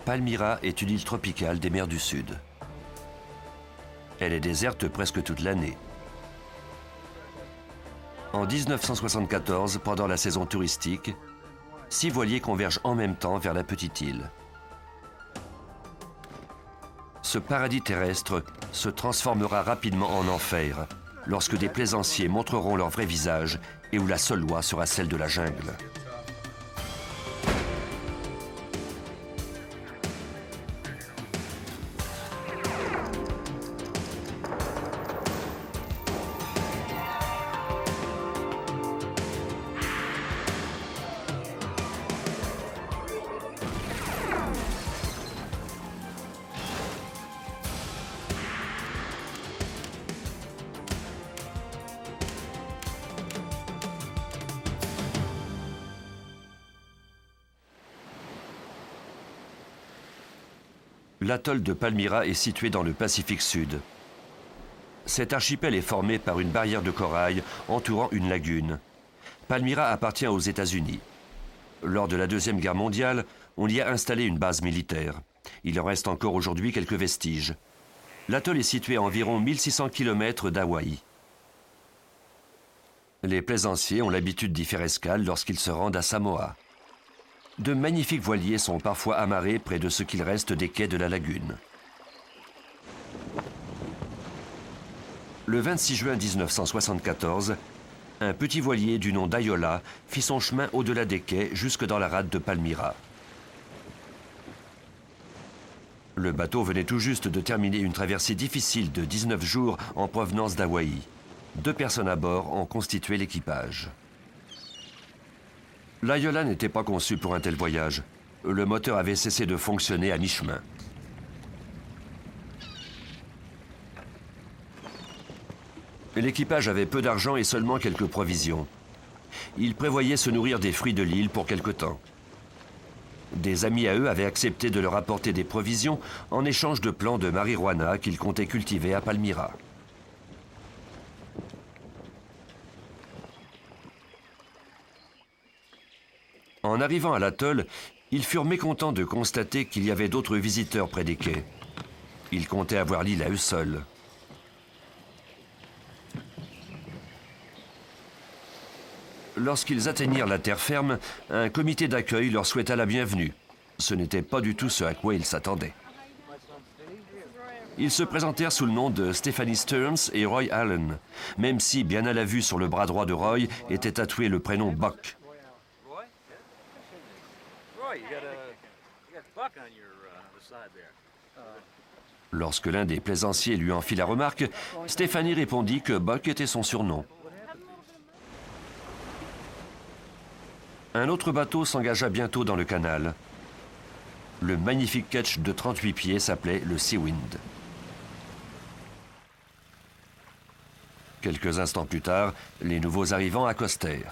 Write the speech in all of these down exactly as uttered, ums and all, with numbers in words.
Palmyra est une île tropicale des mers du Sud. Elle est déserte presque toute l'année. En mille neuf cent soixante-quatorze, pendant la saison touristique, six voiliers convergent en même temps vers la petite île. Ce paradis terrestre se transformera rapidement en enfer lorsque des plaisanciers montreront leur vrai visage et où la seule loi sera celle de la jungle. L'atoll de Palmyra est situé dans le Pacifique Sud. Cet archipel est formé par une barrière de corail entourant une lagune. Palmyra appartient aux États-Unis. Lors de la Deuxième Guerre mondiale, on y a installé une base militaire. Il en reste encore aujourd'hui quelques vestiges. L'atoll est situé à environ mille six cents kilomètres d'Hawaï. Les plaisanciers ont l'habitude d'y faire escale lorsqu'ils se rendent à Samoa. De magnifiques voiliers sont parfois amarrés près de ce qu'il reste des quais de la lagune. Le vingt-six juin mille neuf cent soixante-quatorze, un petit voilier du nom d'Ayola fit son chemin au-delà des quais jusque dans la rade de Palmyra. Le bateau venait tout juste de terminer une traversée difficile de dix-neuf jours en provenance d'Hawaï. Deux personnes à bord en constituaient l'équipage. L'Ayola n'était pas conçu pour un tel voyage. Le moteur avait cessé de fonctionner à mi-chemin. L'équipage avait peu d'argent et seulement quelques provisions. Ils prévoyaient se nourrir des fruits de l'île pour quelque temps. Des amis à eux avaient accepté de leur apporter des provisions en échange de plants de marijuana qu'ils comptaient cultiver à Palmyra. En arrivant à l'atoll, ils furent mécontents de constater qu'il y avait d'autres visiteurs près des quais. Ils comptaient avoir l'île à eux seuls. Lorsqu'ils atteignirent la terre ferme, un comité d'accueil leur souhaita la bienvenue. Ce n'était pas du tout ce à quoi ils s'attendaient. Ils se présentèrent sous le nom de Stephanie Stearns et Roy Allen, même si, bien à la vue sur le bras droit de Roy, était tatoué le prénom Buck. Lorsque l'un des plaisanciers lui en fit la remarque, Stéphanie répondit que Buck était son surnom. Un autre bateau s'engagea bientôt dans le canal. Le magnifique ketch de trente-huit pieds s'appelait le Seawind. Quelques instants plus tard, les nouveaux arrivants accostèrent.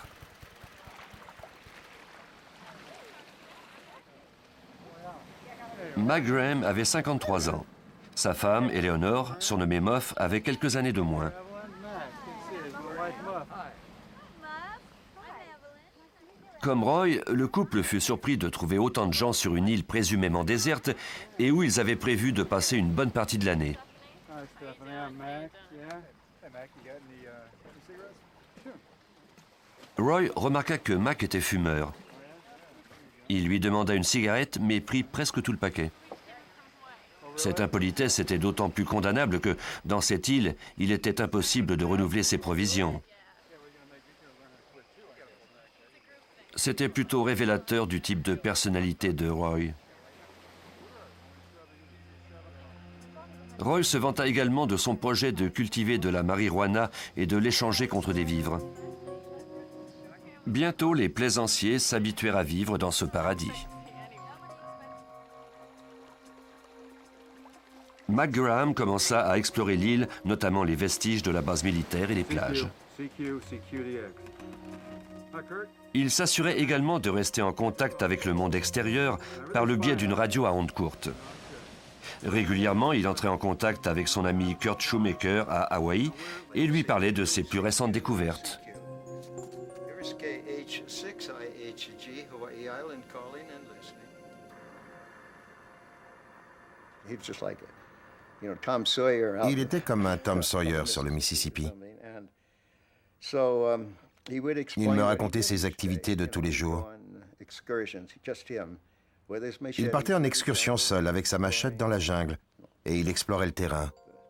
Mac Graham avait cinquante-trois ans. Sa femme, Eleanor, surnommée Muff, avait quelques années de moins. Comme Roy, le couple fut surpris de trouver autant de gens sur une île présumément déserte et où ils avaient prévu de passer une bonne partie de l'année. Roy remarqua que Mac était fumeur. Il lui demanda une cigarette, mais prit presque tout le paquet. Cette impolitesse était d'autant plus condamnable que, dans cette île, il était impossible de renouveler ses provisions. C'était plutôt révélateur du type de personnalité de Roy. Roy se vanta également de son projet de cultiver de la marijuana et de l'échanger contre des vivres. Bientôt, les plaisanciers s'habituèrent à vivre dans ce paradis. Mac Graham commença à explorer l'île, notamment les vestiges de la base militaire et les plages. Il s'assurait également de rester en contact avec le monde extérieur par le biais d'une radio à ondes courtes. Régulièrement, il entrait en contact avec son ami Kurt Shoemaker à Hawaï et lui parlait de ses plus récentes découvertes. Il était comme un Tom Sawyer sur le Mississippi. Il me racontait ses activités de tous les jours. Il partait en excursion seul avec sa machette dans la jungle et il explorait le terrain.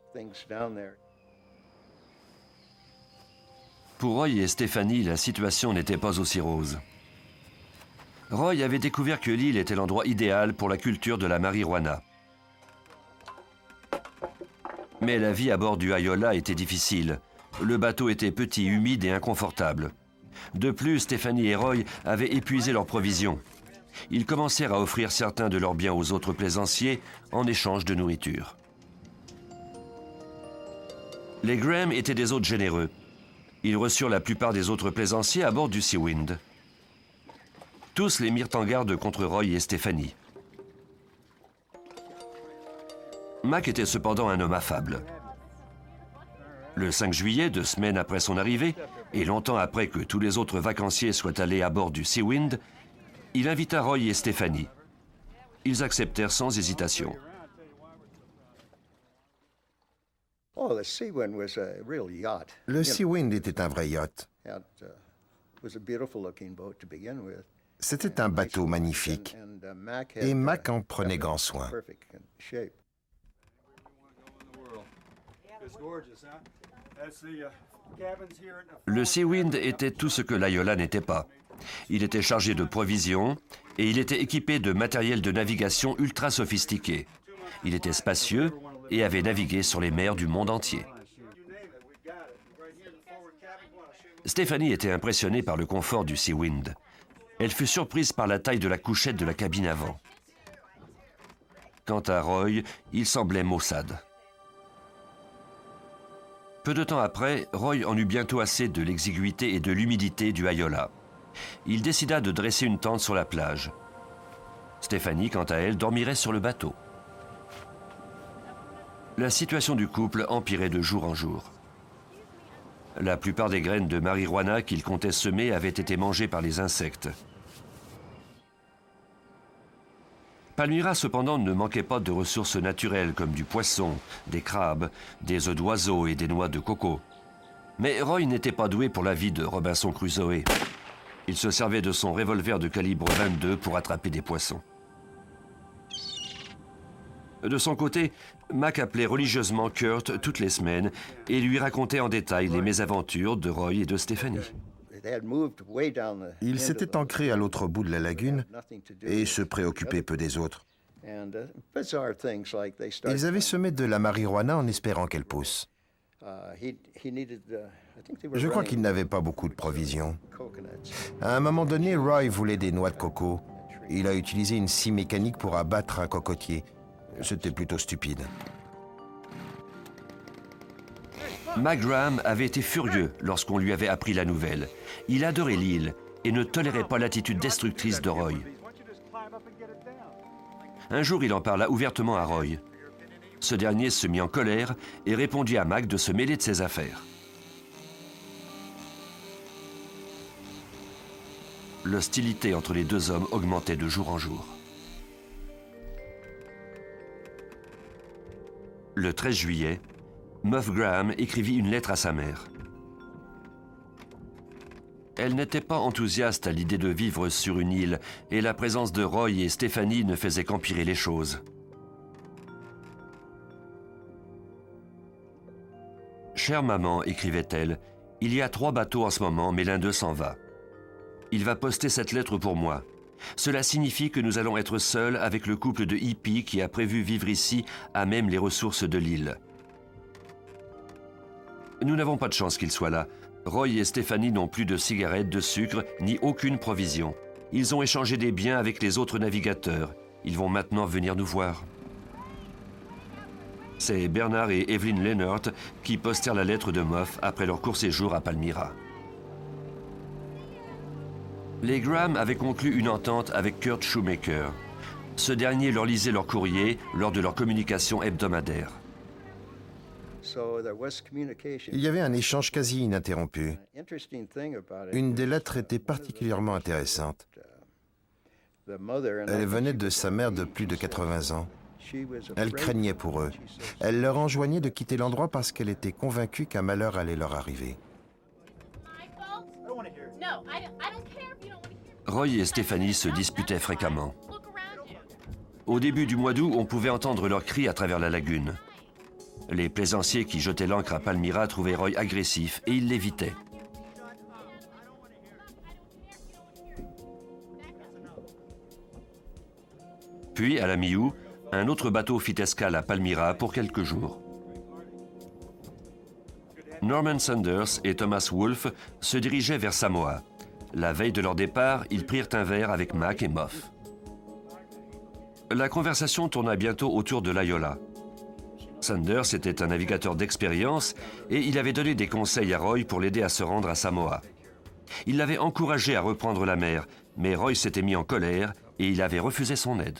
Pour Roy et Stephanie, la situation n'était pas aussi rose. Roy avait découvert que l'île était l'endroit idéal pour la culture de la marijuana. Mais la vie à bord du Ayola était difficile. Le bateau était petit, humide et inconfortable. De plus, Stephanie et Roy avaient épuisé leurs provisions. Ils commencèrent à offrir certains de leurs biens aux autres plaisanciers en échange de nourriture. Les Graham étaient des hôtes généreux. Ils reçurent la plupart des autres plaisanciers à bord du Seawind. Tous les mirent en garde contre Roy et Stephanie. Mac était cependant un homme affable. Le cinq juillet, deux semaines après son arrivée, et longtemps après que tous les autres vacanciers soient allés à bord du Seawind, il invita Roy et Stephanie. Ils acceptèrent sans hésitation. Le Seawind était un vrai yacht. C'était un bateau magnifique et Mac en prenait grand soin. Le Seawind était tout ce que l'Ayola n'était pas. Il était chargé de provisions et il était équipé de matériel de navigation ultra sophistiqué. Il était spacieux et avait navigué sur les mers du monde entier. Stephanie était impressionnée par le confort du Seawind. Elle fut surprise par la taille de la couchette de la cabine avant. Quant à Roy, il semblait maussade. Peu de temps après, Roy en eut bientôt assez de l'exiguïté et de l'humidité du Ayola. Il décida de dresser une tente sur la plage. Stephanie, quant à elle, dormirait sur le bateau. La situation du couple empirait de jour en jour. La plupart des graines de marijuana qu'ils comptaient semer avaient été mangées par les insectes. Palmyra, cependant, ne manquait pas de ressources naturelles comme du poisson, des crabes, des œufs d'oiseaux et des noix de coco. Mais Roy n'était pas doué pour la vie de Robinson Crusoe. Il se servait de son revolver de calibre vingt-deux pour attraper des poissons. De son côté, Mac appelait religieusement Kurt toutes les semaines et lui racontait en détail les mésaventures de Roy et de Stephanie. Ils s'étaient ancrés à l'autre bout de la lagune et se préoccupaient peu des autres. Ils avaient semé de la marijuana en espérant qu'elle pousse. Je crois qu'ils n'avaient pas beaucoup de provisions. À un moment donné, Roy voulait des noix de coco. Il a utilisé une scie mécanique pour abattre un cocotier. C'était plutôt stupide. Mac Graham avait été furieux lorsqu'on lui avait appris la nouvelle. Il adorait l'île et ne tolérait pas l'attitude destructrice de Roy. Un jour, il en parla ouvertement à Roy. Ce dernier se mit en colère et répondit à Mac de se mêler de ses affaires. L'hostilité entre les deux hommes augmentait de jour en jour. Le treize juillet, Muff Graham écrivit une lettre à sa mère. Elle n'était pas enthousiaste à l'idée de vivre sur une île et la présence de Roy et Stephanie ne faisait qu'empirer les choses. « Chère maman, écrivait-elle, il y a trois bateaux en ce moment, mais l'un d'eux s'en va. Il va poster cette lettre pour moi. Cela signifie que nous allons être seuls avec le couple de hippies qui a prévu vivre ici à même les ressources de l'île. Nous n'avons pas de chance qu'ils soient là. Roy et Stephanie n'ont plus de cigarettes, de sucre, ni aucune provision. Ils ont échangé des biens avec les autres navigateurs. Ils vont maintenant venir nous voir. » C'est Bernard et Evelyn Leonard qui postèrent la lettre de Muff après leur court séjour à Palmyra. Les Graham avaient conclu une entente avec Kurt Shoemaker. Ce dernier leur lisait leur courrier lors de leur communication hebdomadaire. Il y avait un échange quasi ininterrompu. Une des lettres était particulièrement intéressante. Elle venait de sa mère de plus de quatre-vingts ans. Elle craignait pour eux. Elle leur enjoignait de quitter l'endroit parce qu'elle était convaincue qu'un malheur allait leur arriver. Roy et Stephanie se disputaient fréquemment. Au début du mois d'août, on pouvait entendre leurs cris à travers la lagune. Les plaisanciers qui jetaient l'ancre à Palmyra trouvaient Roy agressif et ils l'évitaient. Puis, à la mi-août, un autre bateau fit escale à Palmyra pour quelques jours. Norman Sanders et Thomas Wolfe se dirigeaient vers Samoa. La veille de leur départ, ils prirent un verre avec Mac et Moff. La conversation tourna bientôt autour de l'Ayola. Sanders était un navigateur d'expérience et il avait donné des conseils à Roy pour l'aider à se rendre à Samoa. Il l'avait encouragé à reprendre la mer, mais Roy s'était mis en colère et il avait refusé son aide.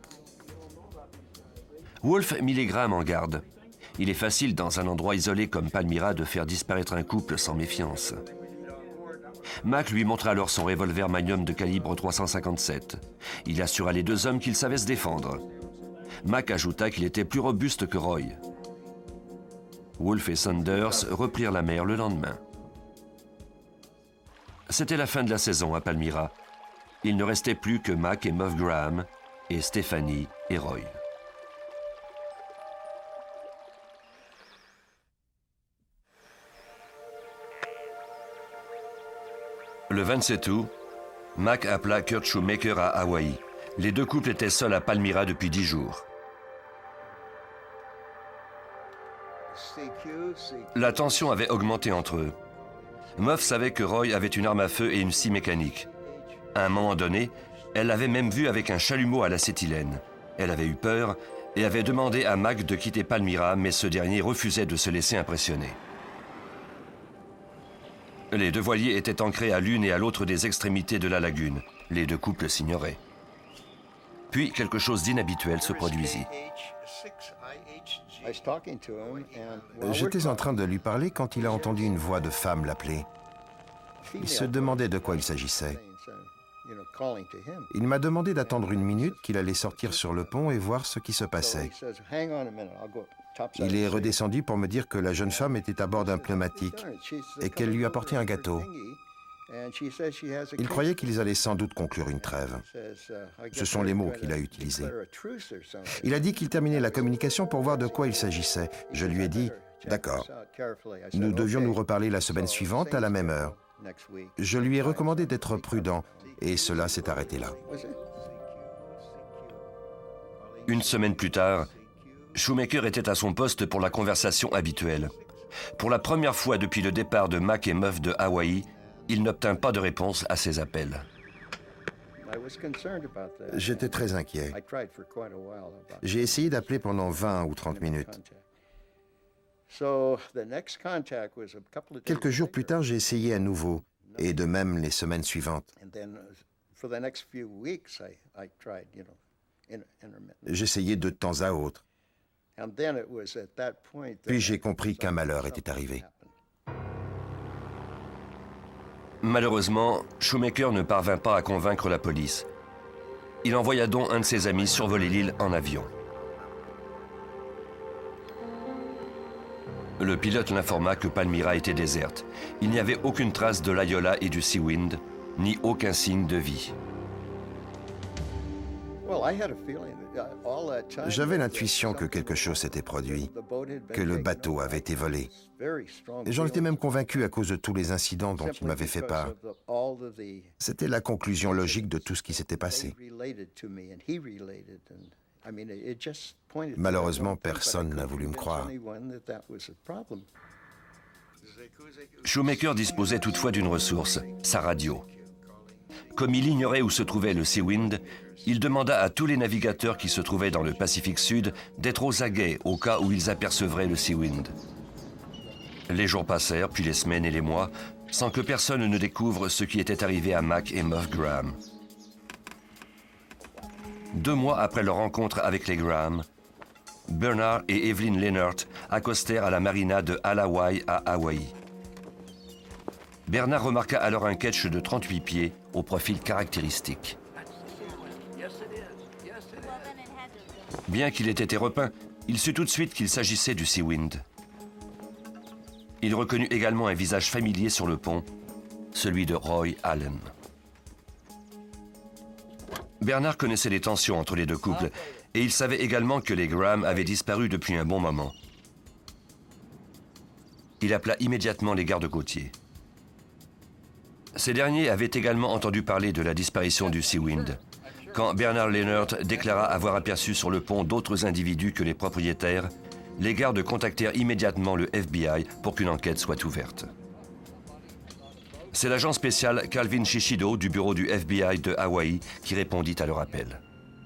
Wolfe mit les Graham en garde. Il est facile dans un endroit isolé comme Palmyra de faire disparaître un couple sans méfiance. Mac lui montra alors son revolver Magnum de calibre trois cent cinquante-sept. Il assura les deux hommes qu'ils savaient se défendre. Mac ajouta qu'il était plus robuste que Roy. Wolfe et Sanders reprirent la mer le lendemain. C'était la fin de la saison à Palmyra. Il ne restait plus que Mac et Moff Graham, et Stephanie et Roy. Le vingt-sept août, Mac appela Kurt Shoemaker à Hawaï. Les deux couples étaient seuls à Palmyra depuis dix jours. La tension avait augmenté entre eux. Moff savait que Roy avait une arme à feu et une scie mécanique. À un moment donné, elle l'avait même vu avec un chalumeau à l'acétylène. Elle avait eu peur et avait demandé à Mac de quitter Palmyra, mais ce dernier refusait de se laisser impressionner. Les deux voiliers étaient ancrés à l'une et à l'autre des extrémités de la lagune. Les deux couples s'ignoraient. Puis, quelque chose d'inhabituel se produisit. J'étais en train de lui parler quand il a entendu une voix de femme l'appeler. Il se demandait de quoi il s'agissait. Il m'a demandé d'attendre une minute, qu'il allait sortir sur le pont et voir ce qui se passait. Il est redescendu pour me dire que la jeune femme était à bord d'un pneumatique et qu'elle lui apportait un gâteau. Il croyait qu'ils allaient sans doute conclure une trêve. Ce sont les mots qu'il a utilisés. Il a dit qu'il terminait la communication pour voir de quoi il s'agissait. Je lui ai dit « D'accord. Nous devions nous reparler la semaine suivante à la même heure. » Je lui ai recommandé d'être prudent et cela s'est arrêté là. Une semaine plus tard, Shoemaker était à son poste pour la conversation habituelle. Pour la première fois depuis le départ de Mac et Moff de Hawaï, il n'obtint pas de réponse à ses appels. J'étais très inquiet. J'ai essayé d'appeler pendant vingt ou trente minutes. Quelques jours plus tard, j'ai essayé à nouveau, et de même les semaines suivantes. J'essayais de temps à autre. Puis j'ai compris qu'un malheur était arrivé. Malheureusement, Shoemaker ne parvint pas à convaincre la police. Il envoya donc un de ses amis survoler l'île en avion. Le pilote l'informa que Palmyra était déserte. Il n'y avait aucune trace de l'Ayola et du Seawind, ni aucun signe de vie. J'avais l'intuition que quelque chose s'était produit, que le bateau avait été volé. Et j'en étais même convaincu à cause de tous les incidents dont il m'avait fait part. C'était la conclusion logique de tout ce qui s'était passé. Malheureusement, personne n'a voulu me croire. Shoemaker disposait toutefois d'une ressource, sa radio. Comme il ignorait où se trouvait le Seawind, il demanda à tous les navigateurs qui se trouvaient dans le Pacifique Sud d'être aux aguets au cas où ils apercevraient le Seawind. Les jours passèrent, puis les semaines et les mois, sans que personne ne découvre ce qui était arrivé à Mac et Moff Graham. Deux mois après leur rencontre avec les Graham, Bernard et Evelyn Lennart accostèrent à la marina de Alawai à Hawaï. Bernard remarqua alors un ketch de trente-huit pieds au profil caractéristique. Bien qu'il ait été repeint, il sut tout de suite qu'il s'agissait du Seawind. Il reconnut également un visage familier sur le pont, celui de Roy Allen. Bernard connaissait les tensions entre les deux couples et il savait également que les Graham avaient disparu depuis un bon moment. Il appela immédiatement les gardes-côtiers. Ces derniers avaient également entendu parler de la disparition du Seawind, quand Bernard Leonard déclara avoir aperçu sur le pont d'autres individus que les propriétaires. Les gardes contactèrent immédiatement le F B I pour qu'une enquête soit ouverte. C'est l'agent spécial Calvin Shishido du bureau du F B I de Hawaï qui répondit à leur appel.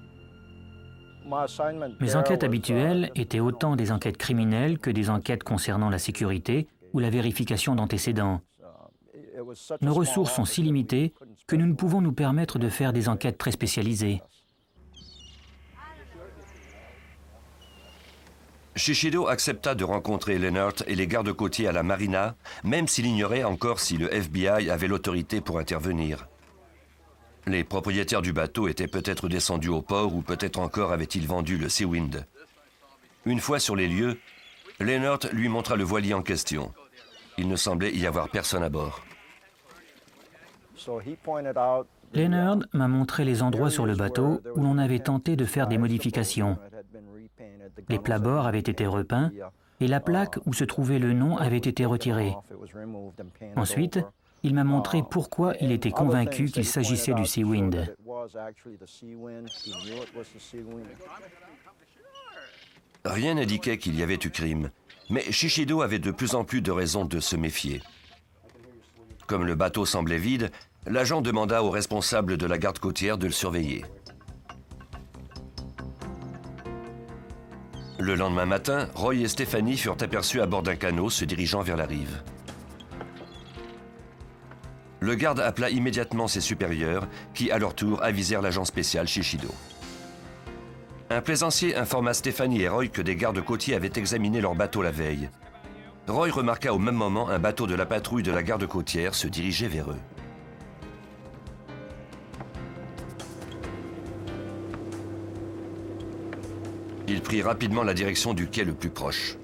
Mes enquêtes habituelles étaient autant des enquêtes criminelles que des enquêtes concernant la sécurité ou la vérification d'antécédents. Nos ressources sont si limitées que nous ne pouvons nous permettre de faire des enquêtes très spécialisées. Shishido accepta de rencontrer Leonard et les gardes-côtiers à la marina, même s'il ignorait encore si le F B I avait l'autorité pour intervenir. Les propriétaires du bateau étaient peut-être descendus au port ou peut-être encore avaient-ils vendu le Seawind. Une fois sur les lieux, Leonard lui montra le voilier en question. Il ne semblait y avoir personne à bord. Leonard m'a montré les endroits sur le bateau où l'on avait tenté de faire des modifications. Les plabords avaient été repeints et la plaque où se trouvait le nom avait été retirée. Ensuite, il m'a montré pourquoi il était convaincu qu'il s'agissait du Seawind. Rien n'indiquait qu'il y avait eu crime, mais Shishido avait de plus en plus de raisons de se méfier. Comme le bateau semblait vide, l'agent demanda au responsable de la garde côtière de le surveiller. Le lendemain matin, Roy et Stephanie furent aperçus à bord d'un canot se dirigeant vers la rive. Le garde appela immédiatement ses supérieurs, qui à leur tour avisèrent l'agent spécial Shishido. Un plaisancier informa Stephanie et Roy que des gardes côtiers avaient examiné leur bateau la veille. Roy remarqua au même moment un bateau de la patrouille de la garde côtière se diriger vers eux. Il prit rapidement la direction du quai le plus proche.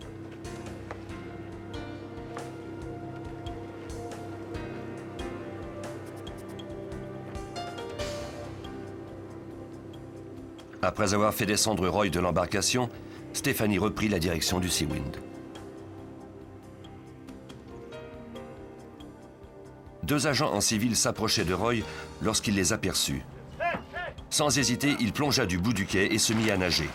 Après avoir fait descendre Roy de l'embarcation, Stephanie reprit la direction du Seawind. Deux agents en civil s'approchaient de Roy lorsqu'il les aperçut. Sans hésiter, il plongea du bout du quai et se mit à nager.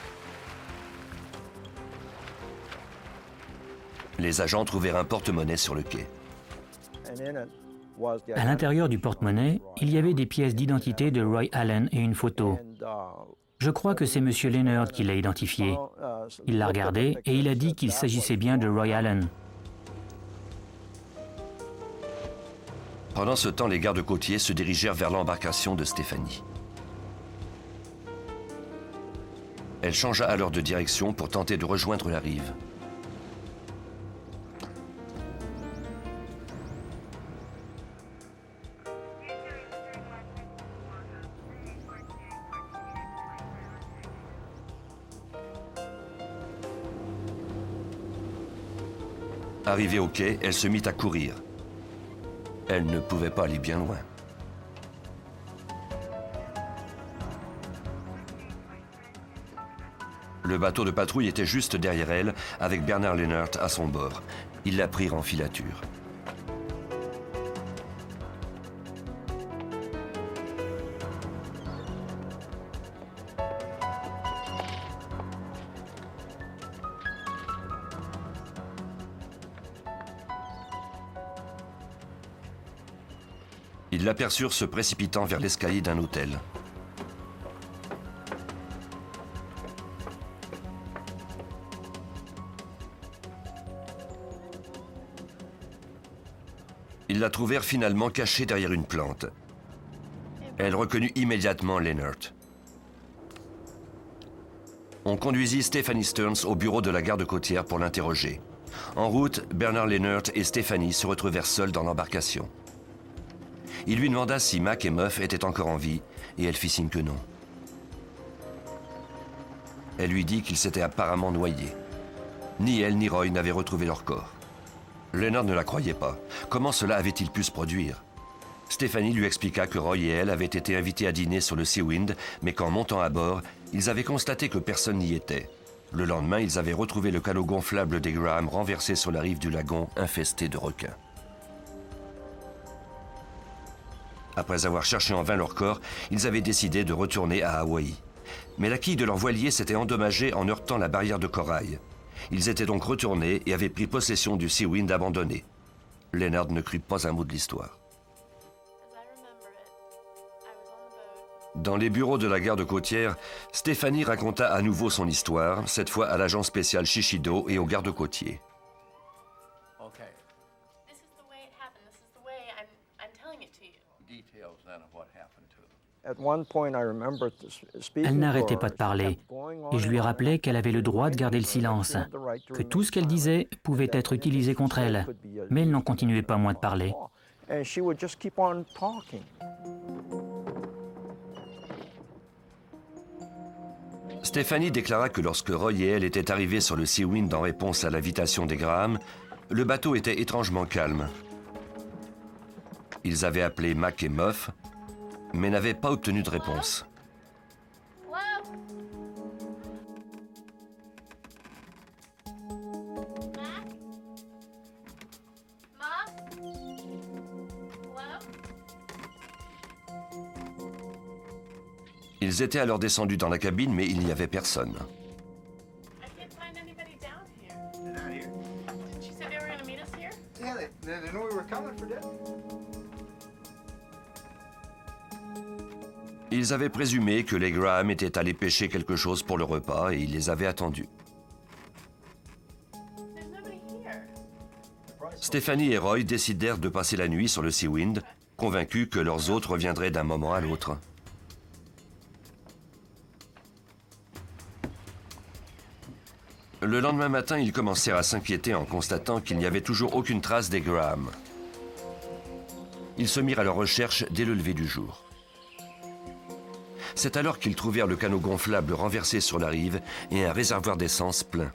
Les agents trouvèrent un porte-monnaie sur le quai. À l'intérieur du porte-monnaie, il y avait des pièces d'identité de Roy Allen et une photo. Je crois que c'est M. Leonard qui l'a identifié. Il l'a regardé et il a dit qu'il s'agissait bien de Roy Allen. Pendant ce temps, les gardes côtiers se dirigèrent vers l'embarcation de Stephanie. Elle changea alors de direction pour tenter de rejoindre la rive. Arrivée au quai, elle se mit à courir. Elle ne pouvait pas aller bien loin. Le bateau de patrouille était juste derrière elle, avec Bernard Leonard à son bord. Ils la prirent en filature. Ils l'aperçurent se précipitant vers l'escalier d'un hôtel. Ils la trouvèrent finalement cachée derrière une plante. Elle reconnut immédiatement Leonard. On conduisit Stephanie Stearns au bureau de la garde côtière pour l'interroger. En route, Bernard Leonard et Stephanie se retrouvèrent seuls dans l'embarcation. Il lui demanda si Mac et Muff étaient encore en vie, et elle fit signe que non. Elle lui dit qu'il s'était apparemment noyé. Ni elle ni Roy n'avaient retrouvé leur corps. Leonard ne la croyait pas. Comment cela avait-il pu se produire? Stephanie lui expliqua que Roy et elle avaient été invités à dîner sur le Seawind, mais qu'en montant à bord, ils avaient constaté que personne n'y était. Le lendemain, ils avaient retrouvé le canot gonflable des Graham renversé sur la rive du lagon, infesté de requins. Après avoir cherché en vain leur corps, ils avaient décidé de retourner à Hawaï. Mais la quille de leur voilier s'était endommagée en heurtant la barrière de corail. Ils étaient donc retournés et avaient pris possession du Seawind abandonné. Leonard ne crut pas un mot de l'histoire. Dans les bureaux de la garde côtière, Stephanie raconta à nouveau son histoire, cette fois à l'agent spécial Shishido et aux gardes côtiers. Elle n'arrêtait pas de parler, et je lui rappelais qu'elle avait le droit de garder le silence, que tout ce qu'elle disait pouvait être utilisé contre elle, mais elle n'en continuait pas moins de parler. Stephanie déclara que lorsque Roy et elle étaient arrivés sur le Seawind en réponse à l'invitation des Graham, le bateau était étrangement calme. Ils avaient appelé Mac et Muff, mais n'avaient pas obtenu de réponse. Ils étaient alors descendus dans la cabine, mais il n'y avait personne. Ils avaient présumé que les Graham étaient allés pêcher quelque chose pour le repas et ils les avaient attendus. Stephanie et Roy décidèrent de passer la nuit sur le Seawind, convaincus que leurs hôtes reviendraient d'un moment à l'autre. Le lendemain matin, ils commencèrent à s'inquiéter en constatant qu'il n'y avait toujours aucune trace des Graham. Ils se mirent à leur recherche dès le lever du jour. C'est alors qu'ils trouvèrent le canot gonflable renversé sur la rive et un réservoir d'essence plein.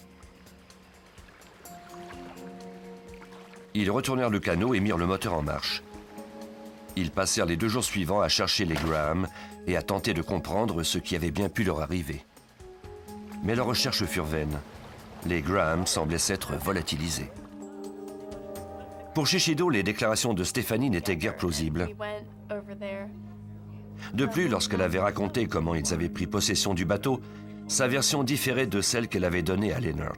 Ils retournèrent le canot et mirent le moteur en marche. Ils passèrent les deux jours suivants à chercher les Graham et à tenter de comprendre ce qui avait bien pu leur arriver. Mais leurs recherches furent vaines. Les Graham semblaient s'être volatilisés. Pour Shishido, les déclarations de Stephanie n'étaient guère plausibles. De plus, lorsqu'elle avait raconté comment ils avaient pris possession du bateau, sa version différait de celle qu'elle avait donnée à Leonard.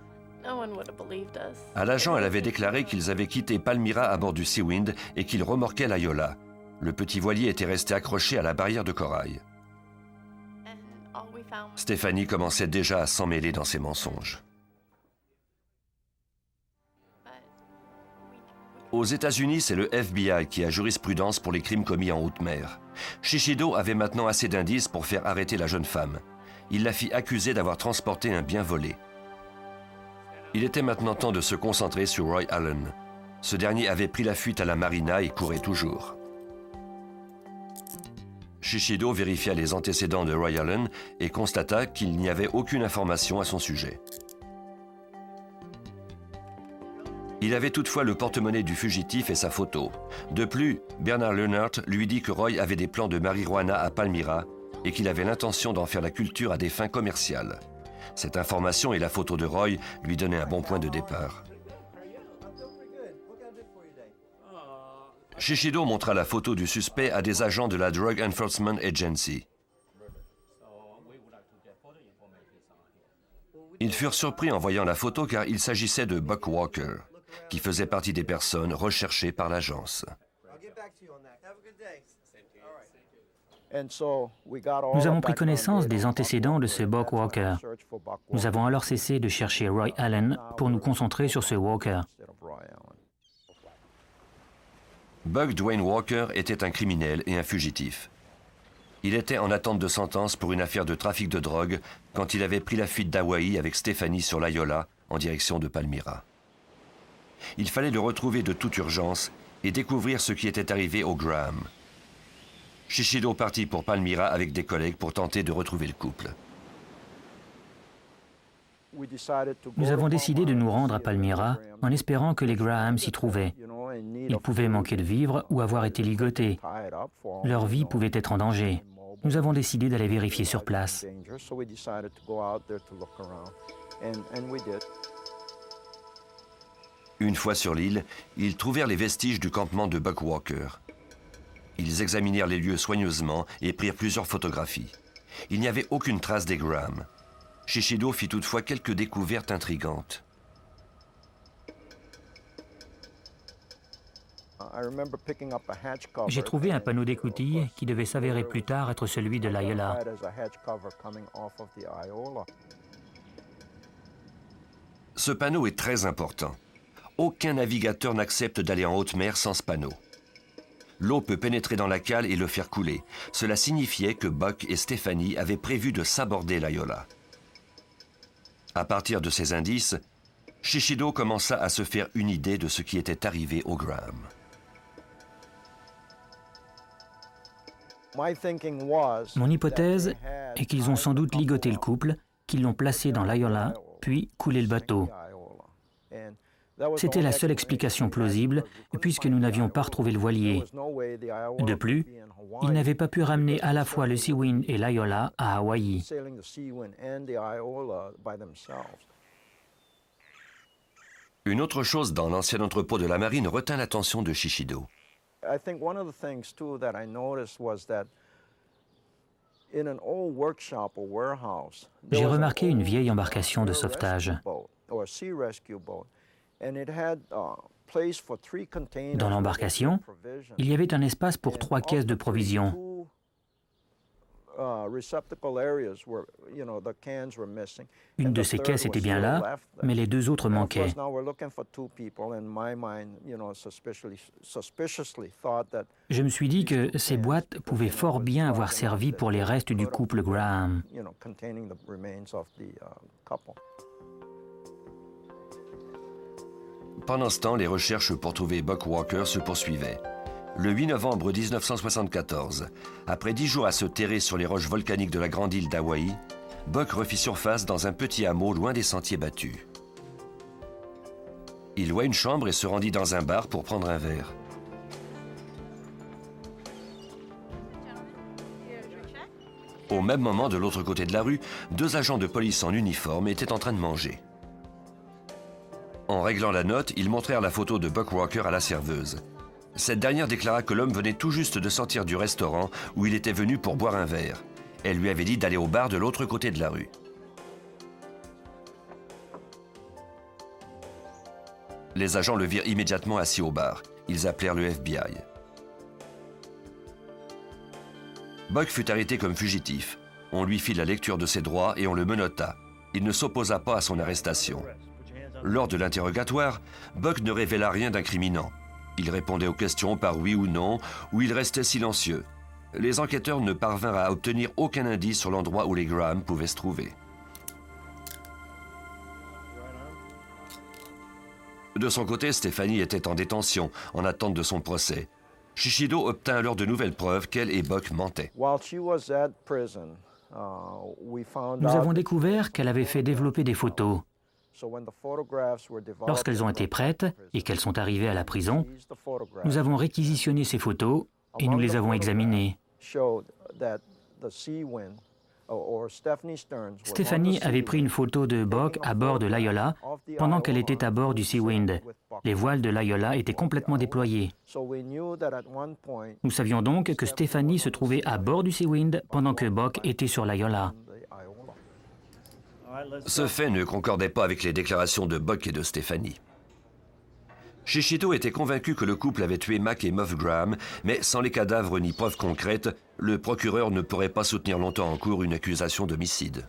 À l'agent, elle avait déclaré qu'ils avaient quitté Palmyra à bord du Seawind et qu'ils remorquaient l'Ayola. Le petit voilier était resté accroché à la barrière de corail. Stephanie commençait déjà à s'emmêler dans ses mensonges. Aux États-Unis, c'est le F B I qui a jurisprudence pour les crimes commis en haute mer. Shishido avait maintenant assez d'indices pour faire arrêter la jeune femme. Il la fit accuser d'avoir transporté un bien volé. Il était maintenant temps de se concentrer sur Roy Allen. Ce dernier avait pris la fuite à la marina et courait toujours. Shishido vérifia les antécédents de Roy Allen et constata qu'il n'y avait aucune information à son sujet. Il avait toutefois le porte-monnaie du fugitif et sa photo. De plus, Bernard Leonard lui dit que Roy avait des plans de marijuana à Palmyra et qu'il avait l'intention d'en faire la culture à des fins commerciales. Cette information et la photo de Roy lui donnaient un bon point de départ. Shishido montra la photo du suspect à des agents de la Drug Enforcement Agency. Ils furent surpris en voyant la photo car il s'agissait de Buck Walker, qui faisait partie des personnes recherchées par l'agence. Nous avons pris connaissance des antécédents de ce Buck Walker. Nous avons alors cessé de chercher Roy Allen pour nous concentrer sur ce Walker. Buck Dwayne Walker était un criminel et un fugitif. Il était en attente de sentence pour une affaire de trafic de drogue quand il avait pris la fuite d'Hawaï avec Stephanie sur l'Ayola en direction de Palmyra. Il fallait le retrouver de toute urgence et découvrir ce qui était arrivé aux Graham. Shishido partit pour Palmyra avec des collègues pour tenter de retrouver le couple. Nous avons décidé de nous rendre à Palmyra en espérant que les Graham s'y trouvaient. Ils pouvaient manquer de vivres ou avoir été ligotés. Leur vie pouvait être en danger. Nous avons décidé d'aller vérifier sur place. Une fois sur l'île, ils trouvèrent les vestiges du campement de Buck Walker. Ils examinèrent les lieux soigneusement et prirent plusieurs photographies. Il n'y avait aucune trace des Graham. Shishido fit toutefois quelques découvertes intrigantes. J'ai trouvé un panneau d'écoutille qui devait s'avérer plus tard être celui de l'Ayola. Ce panneau est très important. Aucun navigateur n'accepte d'aller en haute mer sans ce panneau. L'eau peut pénétrer dans la cale et le faire couler. Cela signifiait que Buck et Stephanie avaient prévu de saborder l'Ayola. À partir de ces indices, Shishido commença à se faire une idée de ce qui était arrivé aux Graham. Mon hypothèse est qu'ils ont sans doute ligoté le couple, qu'ils l'ont placé dans l'Ayola, puis coulé le bateau. C'était la seule explication plausible, puisque nous n'avions pas retrouvé le voilier. De plus, ils n'avaient pas pu ramener à la fois le Seawind et l'Ayola à Hawaï. Une autre chose dans l'ancien entrepôt de la marine retint l'attention de Shishido. J'ai remarqué une vieille embarcation de sauvetage. Dans l'embarcation, il y avait un espace pour trois caisses de provisions. Une de ces caisses était bien là, mais les deux autres manquaient. Je me suis dit que ces boîtes pouvaient fort bien avoir servi pour les restes du couple Graham. Pendant ce temps, les recherches pour trouver Buck Walker se poursuivaient. Le huit novembre mille neuf cent soixante-quatorze, après dix jours à se terrer sur les roches volcaniques de la grande île d'Hawaï, Buck refit surface dans un petit hameau loin des sentiers battus. Il loua une chambre et se rendit dans un bar pour prendre un verre. Au même moment, de l'autre côté de la rue, deux agents de police en uniforme étaient en train de manger. En réglant la note, ils montrèrent la photo de Buck Walker à la serveuse. Cette dernière déclara que l'homme venait tout juste de sortir du restaurant où il était venu pour boire un verre. Elle lui avait dit d'aller au bar de l'autre côté de la rue. Les agents le virent immédiatement assis au bar. Ils appelèrent le F B I. Buck fut arrêté comme fugitif. On lui fit la lecture de ses droits et on le menotta. Il ne s'opposa pas à son arrestation. Lors de l'interrogatoire, Buck ne révéla rien d'incriminant. Il répondait aux questions par oui ou non, ou il restait silencieux. Les enquêteurs ne parvinrent à obtenir aucun indice sur l'endroit où les Graham pouvaient se trouver. De son côté, Stephanie était en détention, en attente de son procès. Shishido obtint alors de nouvelles preuves qu'elle et Buck mentaient. Nous avons découvert qu'elle avait fait développer des photos. Lorsqu'elles ont été prêtes et qu'elles sont arrivées à la prison, nous avons réquisitionné ces photos et nous les avons examinées. Stephanie avait pris une photo de Buck à bord de l'Ayola pendant qu'elle était à bord du Seawind. Les voiles de l'Ayola étaient complètement déployées. Nous savions donc que Stephanie se trouvait à bord du Seawind pendant que Buck était sur l'Ayola. Ce fait ne concordait pas avec les déclarations de Buck et de Stephanie. Shishido était convaincu que le couple avait tué Mac et Muff Graham, mais sans les cadavres ni preuves concrètes, le procureur ne pourrait pas soutenir longtemps en cours une accusation d'homicide.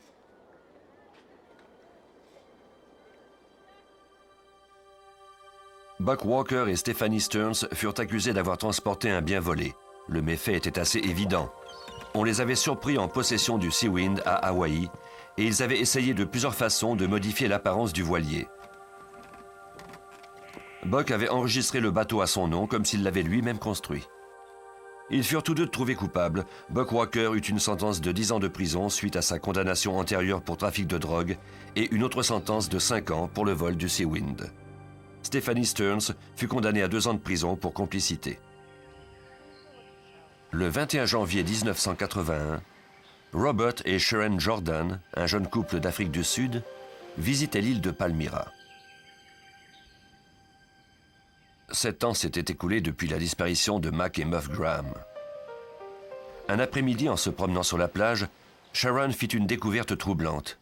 Buck Walker et Stephanie Stearns furent accusés d'avoir transporté un bien volé. Le méfait était assez évident. On les avait surpris en possession du Seawind à Hawaï, et ils avaient essayé de plusieurs façons de modifier l'apparence du voilier. Buck avait enregistré le bateau à son nom comme s'il l'avait lui-même construit. Ils furent tous deux trouvés coupables. Buck Walker eut une sentence de dix ans de prison suite à sa condamnation antérieure pour trafic de drogue et une autre sentence de cinq ans pour le vol du Seawind. Stephanie Stearns fut condamnée à deux ans de prison pour complicité. Le vingt et un janvier mille neuf cent quatre-vingt-un, Robert et Sharon Jordan, un jeune couple d'Afrique du Sud, visitaient l'île de Palmyra. Sept ans s'étaient écoulés depuis la disparition de Mac et Muff Graham. Un après-midi, en se promenant sur la plage, Sharon fit une découverte troublante.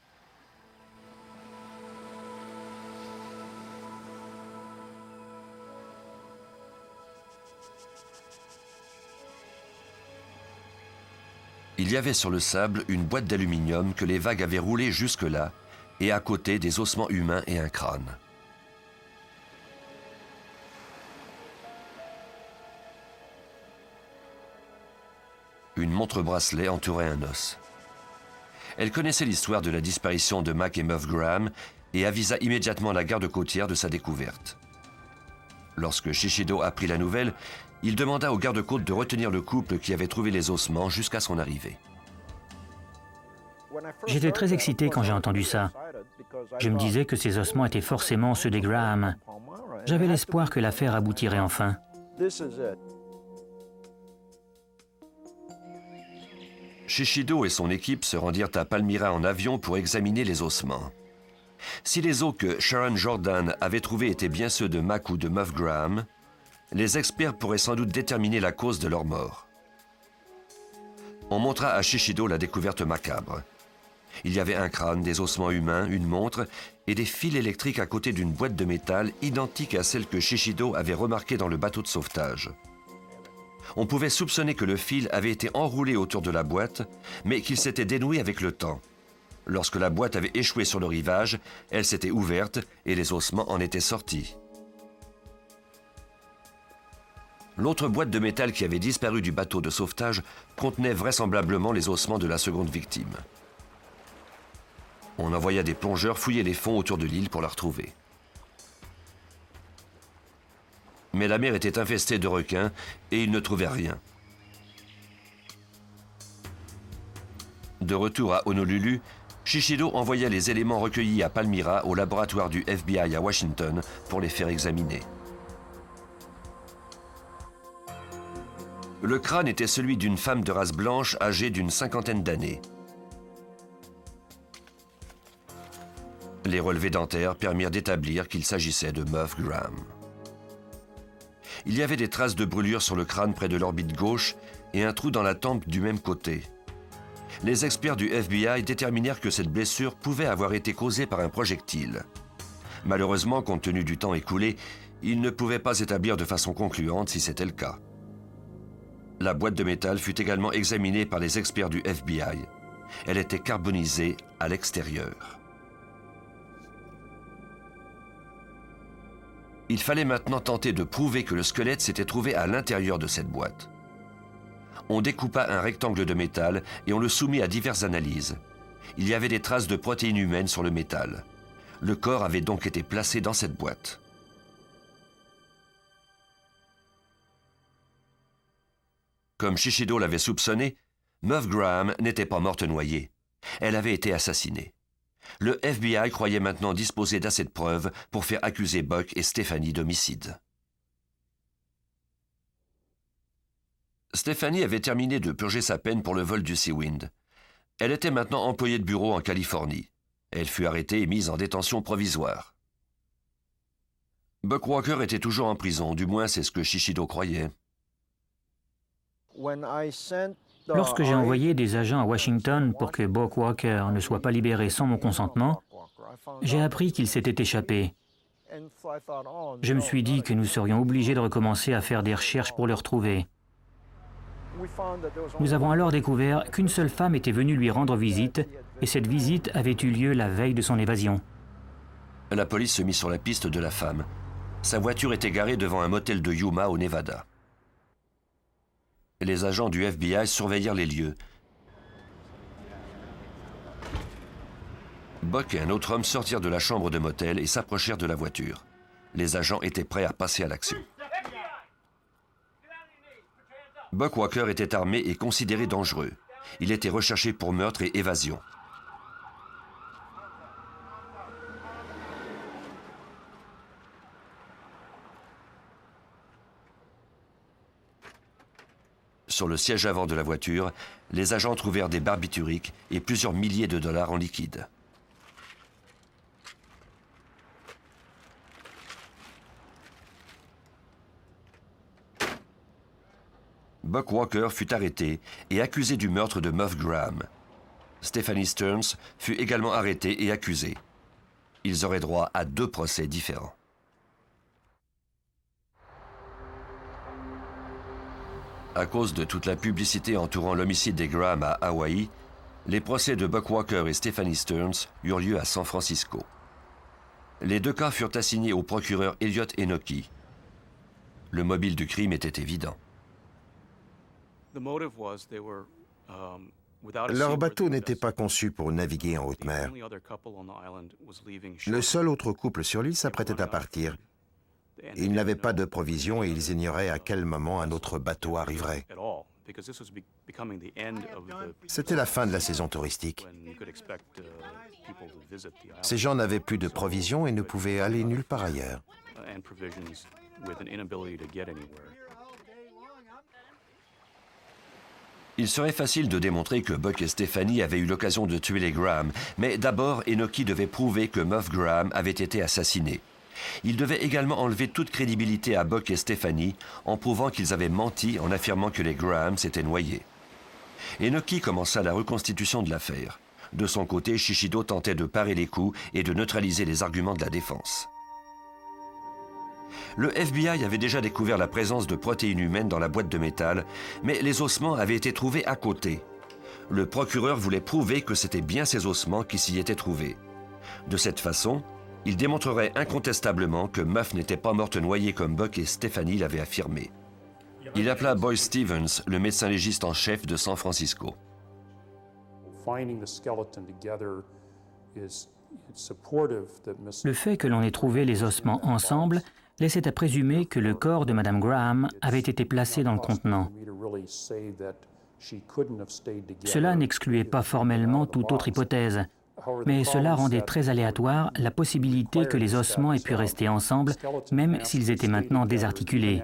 Il y avait sur le sable une boîte d'aluminium que les vagues avaient roulée jusque-là, et à côté des ossements humains et un crâne. Une montre-bracelet entourait un os. Elle connaissait l'histoire de la disparition de Mac et Muff Graham et avisa immédiatement la garde côtière de sa découverte. Lorsque Shishido apprit la nouvelle, il demanda aux gardes-côtes de retenir le couple qui avait trouvé les ossements jusqu'à son arrivée. J'étais très excité quand j'ai entendu ça. Je me disais que ces ossements étaient forcément ceux des Graham. J'avais l'espoir que l'affaire aboutirait enfin. Shishido et son équipe se rendirent à Palmyra en avion pour examiner les ossements. Si les os que Sharon Jordan avait trouvés étaient bien ceux de Mac ou de Muff Graham, les experts pourraient sans doute déterminer la cause de leur mort. On montra à Shishido la découverte macabre. Il y avait un crâne, des ossements humains, une montre et des fils électriques à côté d'une boîte de métal identique à celle que Shishido avait remarquée dans le bateau de sauvetage. On pouvait soupçonner que le fil avait été enroulé autour de la boîte, mais qu'il s'était dénoué avec le temps. Lorsque la boîte avait échoué sur le rivage, elle s'était ouverte et les ossements en étaient sortis. L'autre boîte de métal qui avait disparu du bateau de sauvetage contenait vraisemblablement les ossements de la seconde victime. On envoya des plongeurs fouiller les fonds autour de l'île pour la retrouver. Mais la mer était infestée de requins et ils ne trouvaient rien. De retour à Honolulu, Shishido envoya les éléments recueillis à Palmyra au laboratoire du F B I à Washington pour les faire examiner. Le crâne était celui d'une femme de race blanche âgée d'une cinquantaine d'années. Les relevés dentaires permirent d'établir qu'il s'agissait de Muff Graham. Il y avait des traces de brûlure sur le crâne près de l'orbite gauche et un trou dans la tempe du même côté. Les experts du F B I déterminèrent que cette blessure pouvait avoir été causée par un projectile. Malheureusement, compte tenu du temps écoulé, ils ne pouvaient pas établir de façon concluante si c'était le cas. La boîte de métal fut également examinée par les experts du F B I. Elle était carbonisée à l'extérieur. Il fallait maintenant tenter de prouver que le squelette s'était trouvé à l'intérieur de cette boîte. On découpa un rectangle de métal et on le soumit à diverses analyses. Il y avait des traces de protéines humaines sur le métal. Le corps avait donc été placé dans cette boîte. Comme Shishido l'avait soupçonné, Muff Graham n'était pas morte noyée. Elle avait été assassinée. Le F B I croyait maintenant disposer d'assez de preuves pour faire accuser Buck et Stephanie d'homicide. Stephanie avait terminé de purger sa peine pour le vol du Seawind. Elle était maintenant employée de bureau en Californie. Elle fut arrêtée et mise en détention provisoire. Buck Walker était toujours en prison, du moins c'est ce que Shishido croyait. Lorsque j'ai envoyé des agents à Washington pour que Buck Walker ne soit pas libéré sans mon consentement, j'ai appris qu'il s'était échappé. Je me suis dit que nous serions obligés de recommencer à faire des recherches pour le retrouver. Nous avons alors découvert qu'une seule femme était venue lui rendre visite, et cette visite avait eu lieu la veille de son évasion. La police se mit sur la piste de la femme. Sa voiture était garée devant un motel de Yuma, au Nevada. Les agents du F B I surveillèrent les lieux. Buck et un autre homme sortirent de la chambre de motel et s'approchèrent de la voiture. Les agents étaient prêts à passer à l'action. Buck Walker était armé et considéré dangereux. Il était recherché pour meurtre et évasion. Sur le siège avant de la voiture, les agents trouvèrent des barbituriques et plusieurs milliers de dollars en liquide. Buck Walker fut arrêté et accusé du meurtre de Muff Graham. Stephanie Stearns fut également arrêtée et accusée. Ils auraient droit à deux procès différents. À cause de toute la publicité entourant l'homicide des Graham à Hawaï, les procès de Buck Walker et Stephanie Stearns eurent lieu à San Francisco. Les deux cas furent assignés au procureur Elliot Enoki. Le mobile du crime était évident. Leur bateau n'était pas conçu pour naviguer en haute mer. Le seul autre couple sur l'île s'apprêtait à partir. Ils n'avaient pas de provisions et ils ignoraient à quel moment un autre bateau arriverait. C'était la fin de la saison touristique. Ces gens n'avaient plus de provisions et ne pouvaient aller nulle part ailleurs. Il serait facile de démontrer que Buck et Stephanie avaient eu l'occasion de tuer les Graham, mais d'abord, Enoki devait prouver que Muff Graham avait été assassiné. Il devait également enlever toute crédibilité à Buck et Stephanie en prouvant qu'ils avaient menti en affirmant que les Graham s'étaient noyés. Enoki commença la reconstitution de l'affaire. De son côté, Shishido tentait de parer les coups et de neutraliser les arguments de la défense. Le F B I avait déjà découvert la présence de protéines humaines dans la boîte de métal, mais les ossements avaient été trouvés à côté. Le procureur voulait prouver que c'était bien ces ossements qui s'y étaient trouvés. De cette façon, il démontrerait incontestablement que Muff n'était pas morte noyée comme Buck et Stephanie l'avaient affirmé. Il appela Boyce Stevens, le médecin légiste en chef de San Francisco. Le fait que l'on ait trouvé les ossements ensemble laissait à présumer que le corps de Madame Graham avait été placé dans le contenant. Cela n'excluait pas formellement toute autre hypothèse, mais cela rendait très aléatoire la possibilité que les ossements aient pu rester ensemble, même s'ils étaient maintenant désarticulés.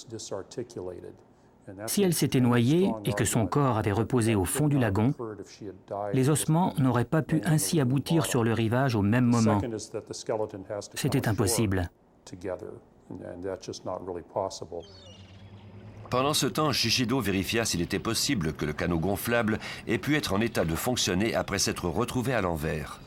Si elle s'était noyée et que son corps avait reposé au fond du lagon, les ossements n'auraient pas pu ainsi aboutir sur le rivage au même moment. C'était impossible. Pendant ce temps, Shishido vérifia s'il était possible que le canot gonflable ait pu être en état de fonctionner après s'être retrouvé à l'envers.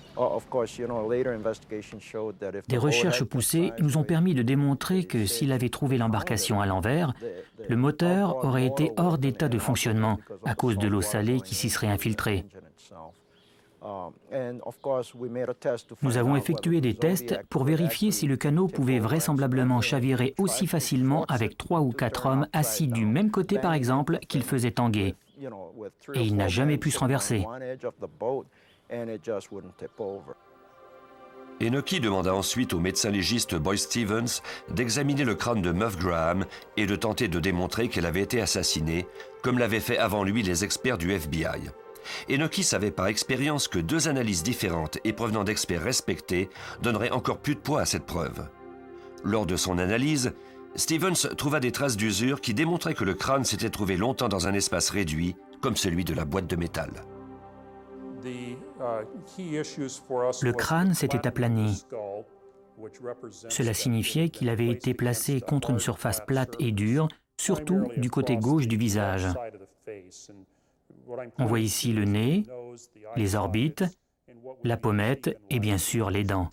Des recherches poussées nous ont permis de démontrer que s'il avait trouvé l'embarcation à l'envers, le moteur aurait été hors d'état de fonctionnement à cause de l'eau salée qui s'y serait infiltrée. Nous avons effectué des tests pour vérifier si le canot pouvait vraisemblablement chavirer aussi facilement avec trois ou quatre hommes assis du même côté, par exemple, qu'il faisait tanguer. Et il n'a jamais pu se renverser. Enoki demanda ensuite au médecin légiste Boyce Stevens d'examiner le crâne de Muff Graham et de tenter de démontrer qu'elle avait été assassinée, comme l'avaient fait avant lui les experts du F B I. Enoki savait par expérience que deux analyses différentes et provenant d'experts respectés donneraient encore plus de poids à cette preuve. Lors de son analyse, Stevens trouva des traces d'usure qui démontraient que le crâne s'était trouvé longtemps dans un espace réduit, comme celui de la boîte de métal. Le crâne s'était aplani. Cela signifiait qu'il avait été placé contre une surface plate et dure, surtout du côté gauche du visage. On voit ici le nez, les orbites, la pommette et bien sûr les dents.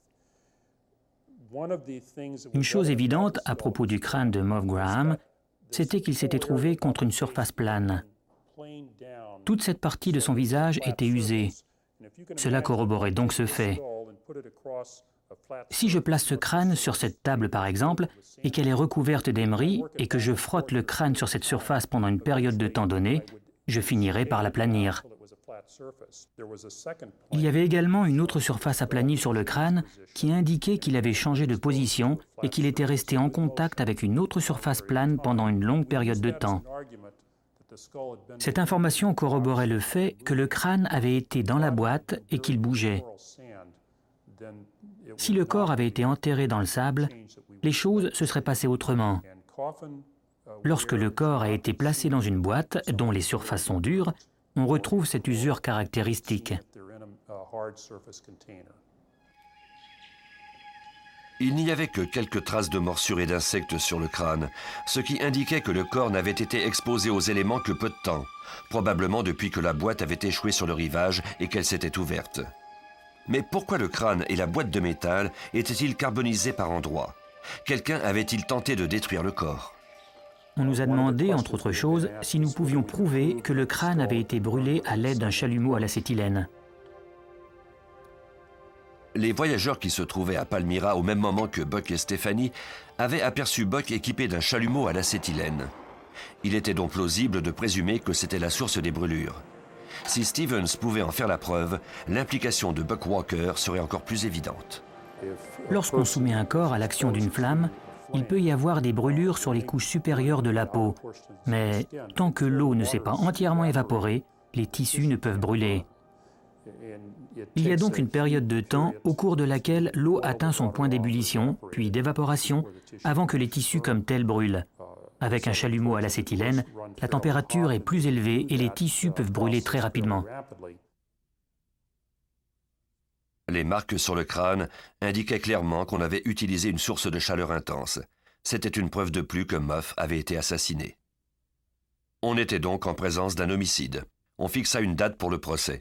Une chose évidente à propos du crâne de Muff Graham, c'était qu'il s'était trouvé contre une surface plane. Toute cette partie de son visage était usée. Cela corroborait donc ce fait. Si je place ce crâne sur cette table par exemple, et qu'elle est recouverte d'émeries, et que je frotte le crâne sur cette surface pendant une période de temps donnée, je finirai par l'aplanir. Il y avait également une autre surface aplanie sur le crâne qui indiquait qu'il avait changé de position et qu'il était resté en contact avec une autre surface plane pendant une longue période de temps. Cette information corroborait le fait que le crâne avait été dans la boîte et qu'il bougeait. Si le corps avait été enterré dans le sable, les choses se seraient passées autrement. Lorsque le corps a été placé dans une boîte dont les surfaces sont dures, on retrouve cette usure caractéristique. Il n'y avait que quelques traces de morsures et d'insectes sur le crâne, ce qui indiquait que le corps n'avait été exposé aux éléments que peu de temps, probablement depuis que la boîte avait échoué sur le rivage et qu'elle s'était ouverte. Mais pourquoi le crâne et la boîte de métal étaient-ils carbonisés par endroits? Quelqu'un avait-il tenté de détruire le corps? On nous a demandé, entre autres choses, si nous pouvions prouver que le crâne avait été brûlé à l'aide d'un chalumeau à l'acétylène. Les voyageurs qui se trouvaient à Palmyra au même moment que Buck et Stephanie avaient aperçu Buck équipé d'un chalumeau à l'acétylène. Il était donc plausible de présumer que c'était la source des brûlures. Si Stevens pouvait en faire la preuve, l'implication de Buck Walker serait encore plus évidente. Lorsqu'on soumet un corps à l'action d'une flamme, il peut y avoir des brûlures sur les couches supérieures de la peau. Mais tant que l'eau ne s'est pas entièrement évaporée, les tissus ne peuvent brûler. Il y a donc une période de temps au cours de laquelle l'eau atteint son point d'ébullition, puis d'évaporation, avant que les tissus comme tels brûlent. Avec un chalumeau à l'acétylène, la température est plus élevée et les tissus peuvent brûler très rapidement. Les marques sur le crâne indiquaient clairement qu'on avait utilisé une source de chaleur intense. C'était une preuve de plus que Muff avait été assassiné. On était donc en présence d'un homicide. On fixa une date pour le procès.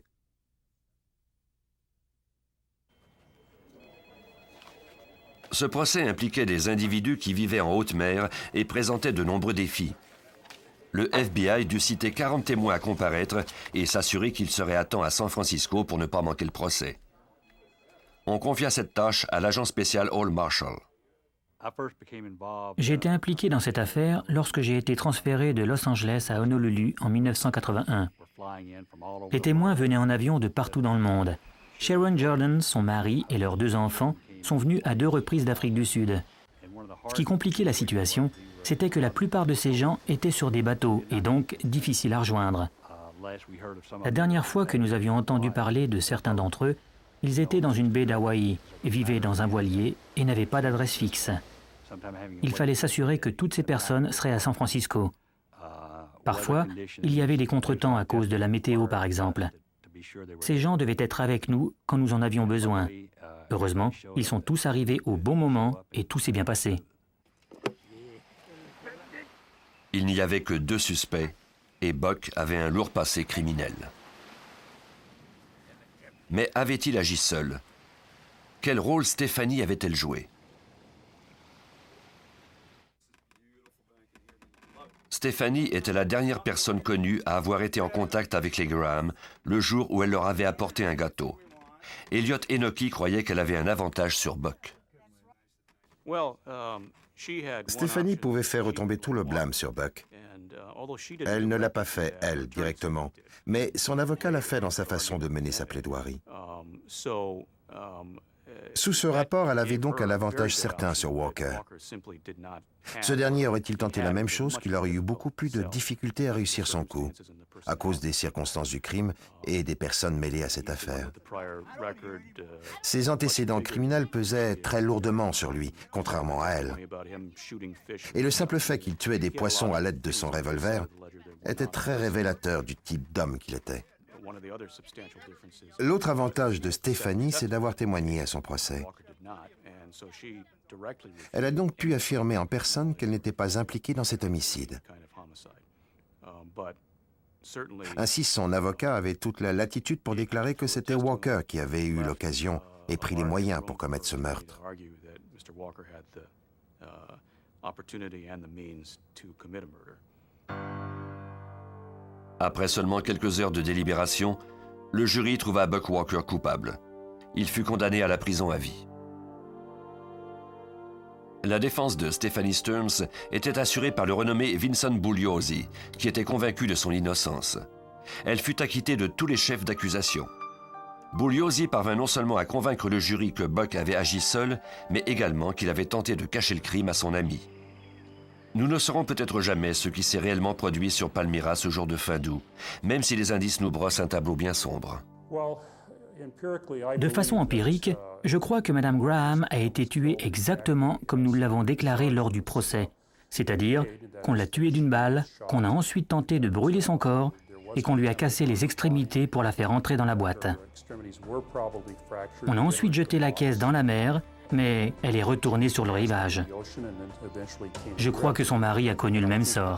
Ce procès impliquait des individus qui vivaient en haute mer et présentaient de nombreux défis. Le F B I dut citer quarante témoins à comparaître et s'assurer qu'ils seraient à temps à San Francisco pour ne pas manquer le procès. On confia cette tâche à l'agent spécial Hall Marshall. J'ai été impliqué dans cette affaire lorsque j'ai été transféré de Los Angeles à Honolulu en mille neuf cent quatre-vingt-un. Les témoins venaient en avion de partout dans le monde. Sharon Jordan, son mari et leurs deux enfants sont venus à deux reprises d'Afrique du Sud. Ce qui compliquait la situation, c'était que la plupart de ces gens étaient sur des bateaux et donc difficiles à rejoindre. La dernière fois que nous avions entendu parler de certains d'entre eux, ils étaient dans une baie d'Hawaï, vivaient dans un voilier et n'avaient pas d'adresse fixe. Il fallait s'assurer que toutes ces personnes seraient à San Francisco. Parfois, il y avait des contretemps à cause de la météo, par exemple. Ces gens devaient être avec nous quand nous en avions besoin. Heureusement, ils sont tous arrivés au bon moment et tout s'est bien passé. Il n'y avait que deux suspects et Buck avait un lourd passé criminel. Mais avait-il agi seul? Quel rôle Stephanie avait-elle joué? Stephanie était la dernière personne connue à avoir été en contact avec les Graham le jour où elle leur avait apporté un gâteau. Elliot Enoki croyait qu'elle avait un avantage sur Buck. Stephanie pouvait faire retomber tout le blâme sur Buck. Elle ne l'a pas fait, elle, directement, mais son avocat l'a fait dans sa façon de mener sa plaidoirie. Sous ce rapport, elle avait donc un avantage certain sur Walker. Ce dernier aurait-il tenté la même chose qu'il aurait eu beaucoup plus de difficultés à réussir son coup, à cause des circonstances du crime et des personnes mêlées à cette affaire. Ses antécédents criminels pesaient très lourdement sur lui, contrairement à elle. Et le simple fait qu'il tuait des poissons à l'aide de son revolver était très révélateur du type d'homme qu'il était. L'autre avantage de Stephanie, c'est d'avoir témoigné à son procès. Elle a donc pu affirmer en personne qu'elle n'était pas impliquée dans cet homicide. Ainsi, son avocat avait toute la latitude pour déclarer que c'était Walker qui avait eu l'occasion et pris les moyens pour commettre ce meurtre. Après seulement quelques heures de délibération, le jury trouva Buck Walker coupable. Il fut condamné à la prison à vie. La défense de Stephanie Stearns était assurée par le renommé Vincent Bugliosi, qui était convaincu de son innocence. Elle fut acquittée de tous les chefs d'accusation. Bugliosi parvint non seulement à convaincre le jury que Buck avait agi seul, mais également qu'il avait tenté de cacher le crime à son ami. Nous ne saurons peut-être jamais ce qui s'est réellement produit sur Palmyra ce jour de fin d'août, même si les indices nous brossent un tableau bien sombre. De façon empirique, je crois que Madame Graham a été tuée exactement comme nous l'avons déclaré lors du procès, c'est-à-dire qu'on l'a tuée d'une balle, qu'on a ensuite tenté de brûler son corps et qu'on lui a cassé les extrémités pour la faire entrer dans la boîte. On a ensuite jeté la caisse dans la mer, mais elle est retournée sur le rivage. Je crois que son mari a connu le même sort.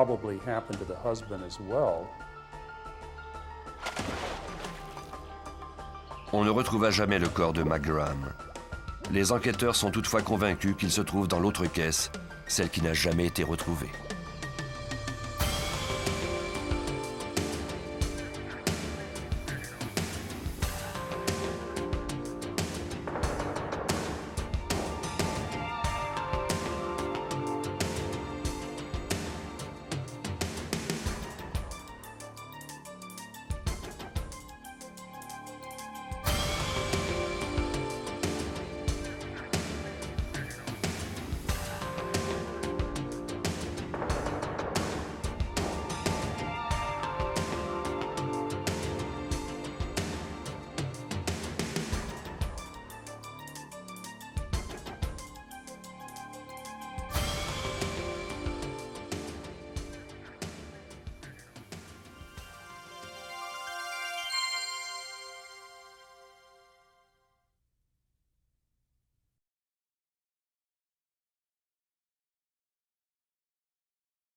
On ne retrouva jamais le corps de McGraham. Les enquêteurs sont toutefois convaincus qu'il se trouve dans l'autre caisse, celle qui n'a jamais été retrouvée.